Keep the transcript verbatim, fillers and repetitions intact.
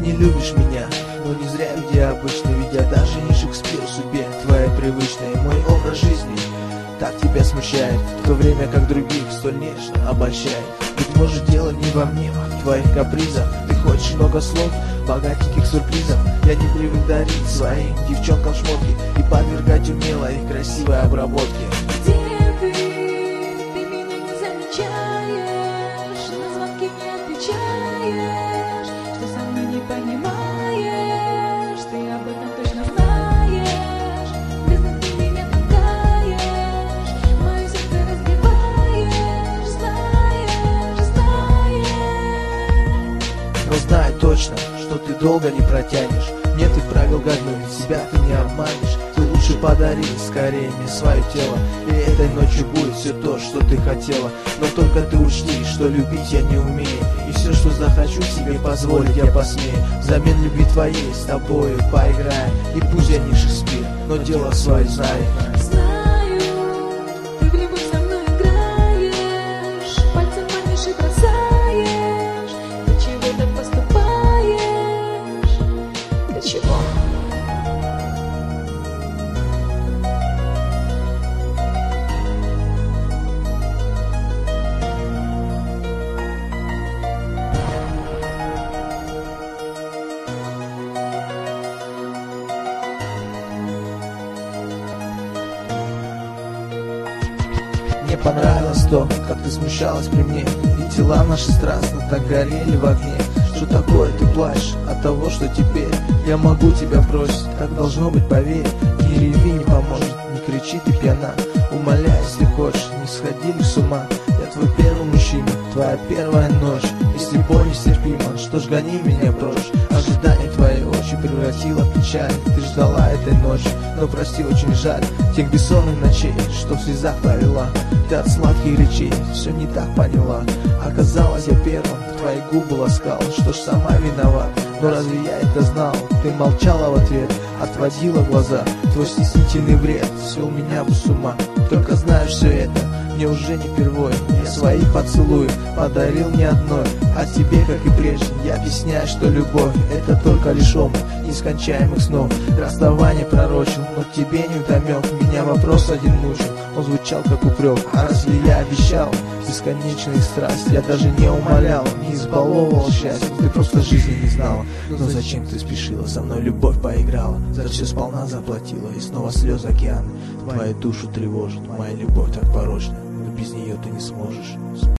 не любишь меня, но не зря, ведь я обычно, ведь я даже не Шекспир в судьбе твоей привычной. Мой образ жизни так тебя смущает, в то время как других столь нежно обольщает. Быть может, дело не во мне, а в твоих капризах. Ты хочешь много слов, богатеньких сюрпризов. Я не привык дарить своим девчонкам шмотки и подвергать умело их красивой обработке. Где ты? Ты меня не замечаешь, на звонки не отвечаешь, что со мной не понимаешь, ты об этом точно знаешь. Без ты меня толкаешь, мое сердце разбиваешь, знаешь, знаешь. Но знай точно, что ты долго не протянешь. Нет и правил гагнуть, себя ты не обманешь. Ты лучше подари скорее мне свое тело, и этой ночью будет все то, что ты хотела. Но только ты учти, что любить я не умею, и все, что захочу тебе позволить, я посмею. Взамен любви твоей с тобою поиграю, и пусть я не Шекспир, но дело свое знаю. Знаю, ты в любовь со мной играешь, пальцем манишь и бросаешь. Ты чего так поступаешь? Для чего? Мне понравилось то, как ты смущалась при мне, и тела наши страстно так горели в огне. Что такое ты плачешь от того, что теперь я могу тебя бросить? Так должно быть, поверь. Ни реви не поможет, не кричи ты пьяна. Умоляй, если хочешь, не сходи лишь с ума. Я твой первый мужчина, твоя первая ночь. Если боль нестерпима, что ж гони меня прочь. Ожидание твоей очи превратило в печаль. Ты ждала этой ночи, но прости, очень жаль тех бессонных ночей, что в слезах провела. Ты от сладких речей все не так поняла. Оказалось, я первым твои губы ласкал. Что ж, сама виноват, но разве я это знал? Ты молчала в ответ, отводила глаза. Твой стеснительный вред свел меня бы с ума. Только знаешь, все это мне уже не впервой. Я свои поцелуи подарил не одной, а тебе, как и прежде, я объясняю, что любовь — это только лишь омут нескончаемых снов. Расставание пророчил, но тебе не вдомек. Меня вопрос один мучил, он звучал как упрек. А разве я обещал бесконечные страсти? Я даже не умолял, не избаловывал счастье. Ты просто жизни не знала, но зачем ты спешила? Со мной любовь поиграла, за все сполна заплатила, и снова слезы океана твою душу тревожит. Моя любовь так порочна, но без нее ты не сможешь.